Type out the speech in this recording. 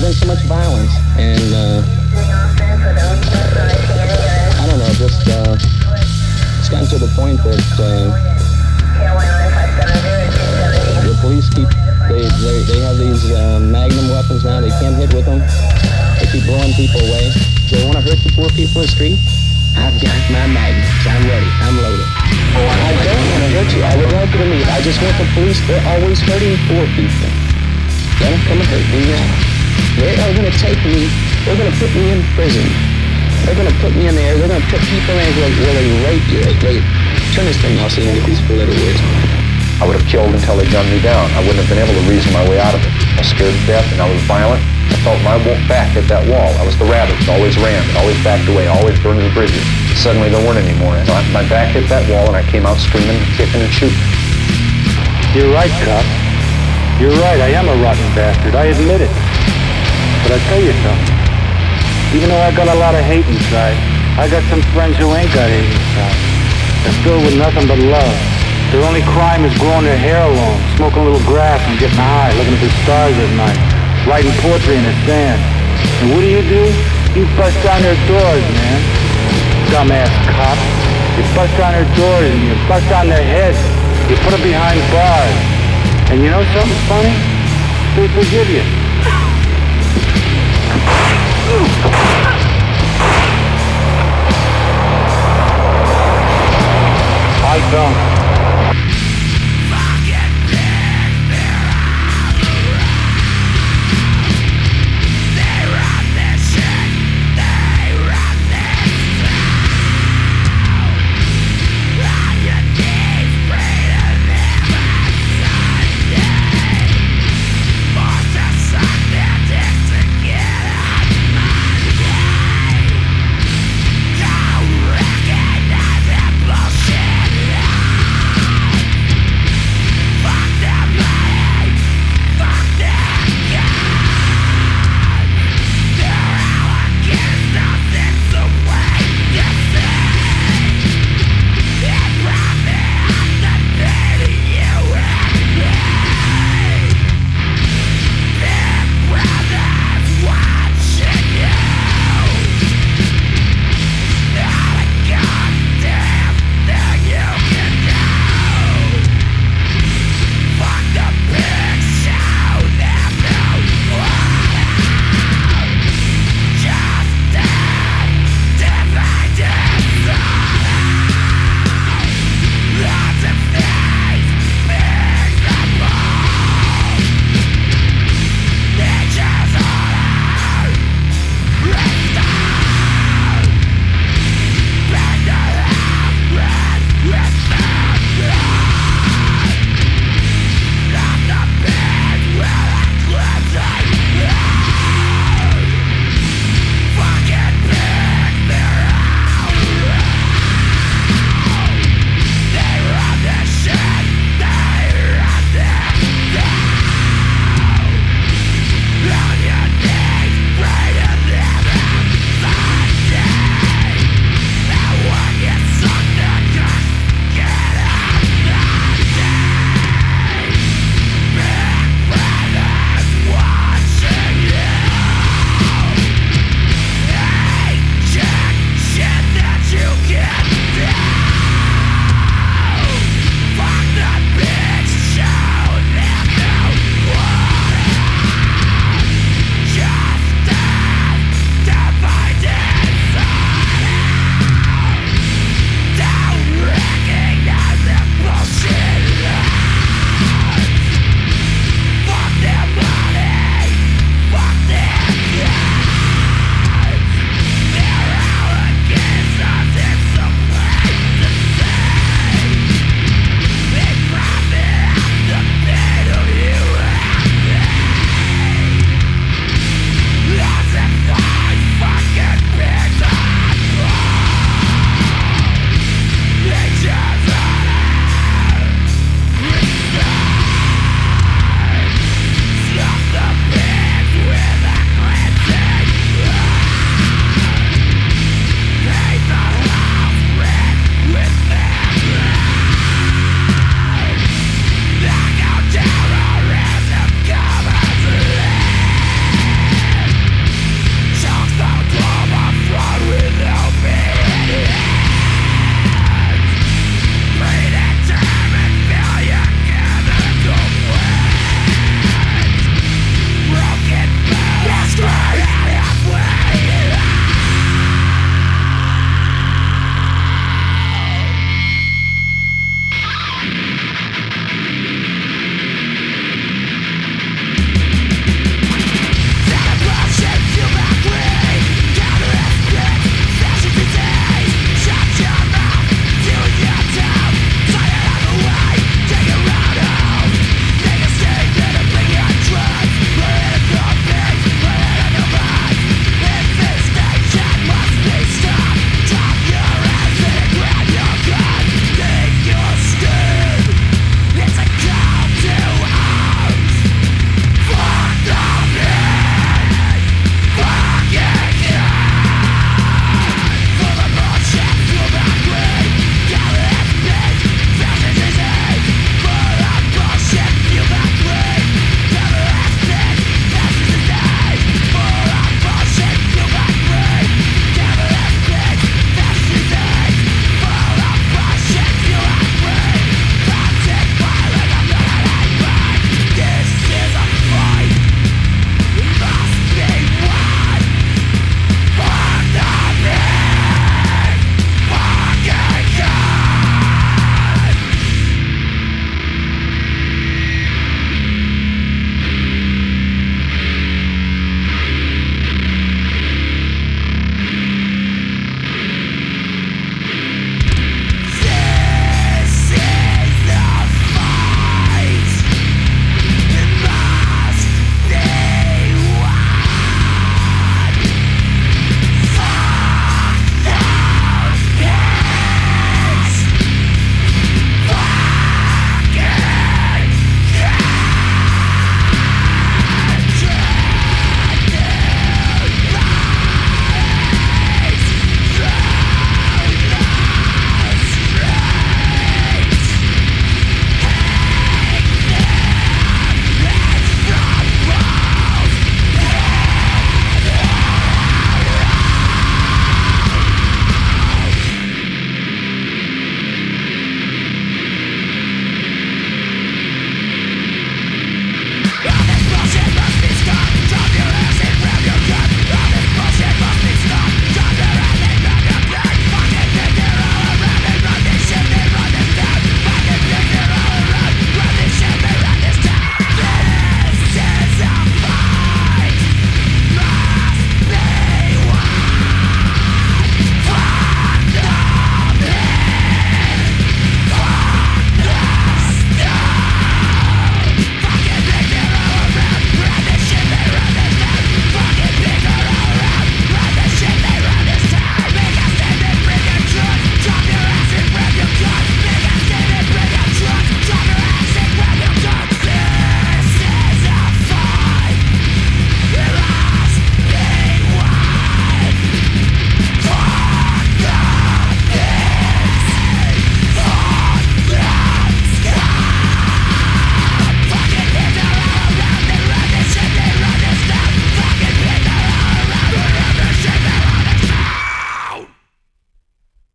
been so much violence, and I don't know, just it's gotten to the point that the police they have these Magnum weapons now. They can't hit with them. They keep blowing people away. They want to hurt the poor people in the street. I've got my Magnums. I'm ready. I'm loaded. I don't want to hurt you. I would like you to meet. I just want the police. They're always hurting poor people. Let them come and hurt me now. They are going to take me. They're going to put me in prison. They're going to put me in there. They're going to put people in where they rape you. Turn this thing off so you can get these four letter words. I would have killed until they gunned me down. I wouldn't have been able to reason my way out of it. I was scared to death and I was violent. I felt my back hit that wall. I was the rabbit that always ran, that always backed away, always burned the bridges. Suddenly there weren't any more. So my back hit that wall and I came out screaming, kicking and shooting. You're right, cop. You're right, I am a rotten bastard. I admit it. But I tell you something. Even though I got a lot of hate inside, I got some friends who ain't got hate inside. They're filled with nothing but love. Their only crime is growing their hair long, smoking a little grass and getting high, looking at the stars at night, writing poetry in the sand. And what do? You bust down their doors, man. Dumbass cop. You bust down their doors and you bust down their heads. You put them behind bars. And you know something funny? They forgive you. I don't.